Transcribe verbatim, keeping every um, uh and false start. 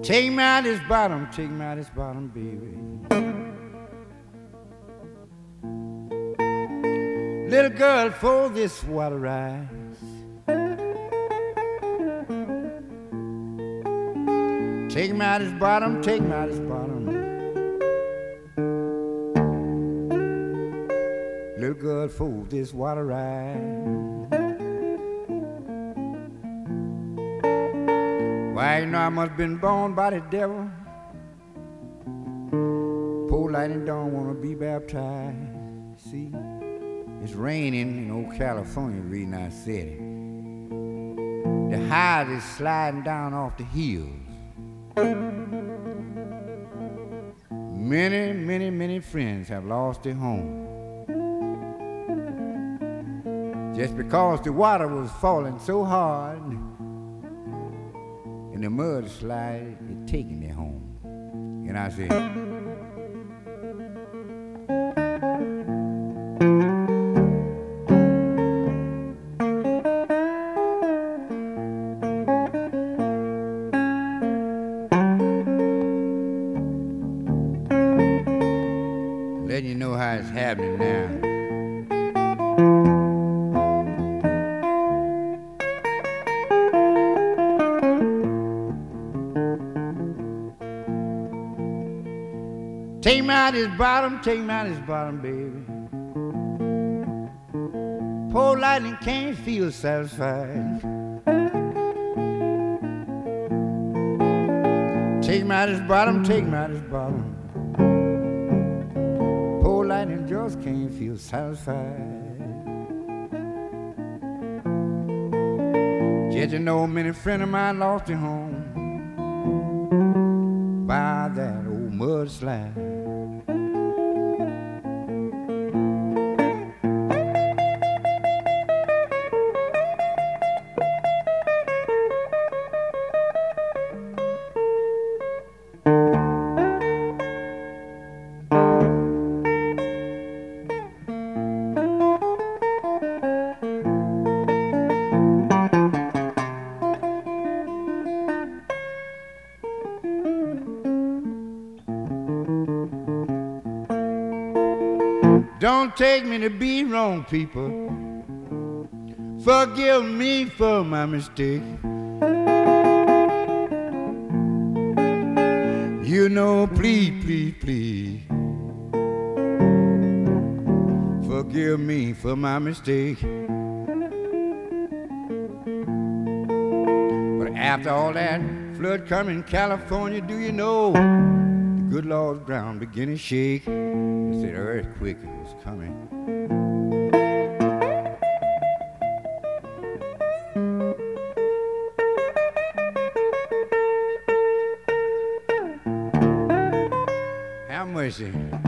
Take me out this bottom, take me out this bottom, baby. Little girl, for this water rise. Take me out this bottom, take me out this bottom. Little girl, for this water rise. Why, you know I must have been born by the devil. Poor lightning don't want to be baptized. See, it's raining in old California, the reason I said it. The highs is sliding down off the hills. Many, many, many friends have lost their home just because the water was falling so hard and the mud slide is taking their home. And I said, letting you know how it's happening now. Take me out this bottom, take me out this bottom, baby. Poor lightning can't feel satisfied. Take me out this bottom, take me out this bottom. Poor lightning just can't feel satisfied. Just you know, many friends of mine lost their home by that old mudslide. Don't take me to be wrong, people. Forgive me for my mistake. You know, please, please, please, forgive me for my mistake. But after all that flood coming in California, do you know the good Lord's ground began to shake? They said earthquake was coming. Have mercy.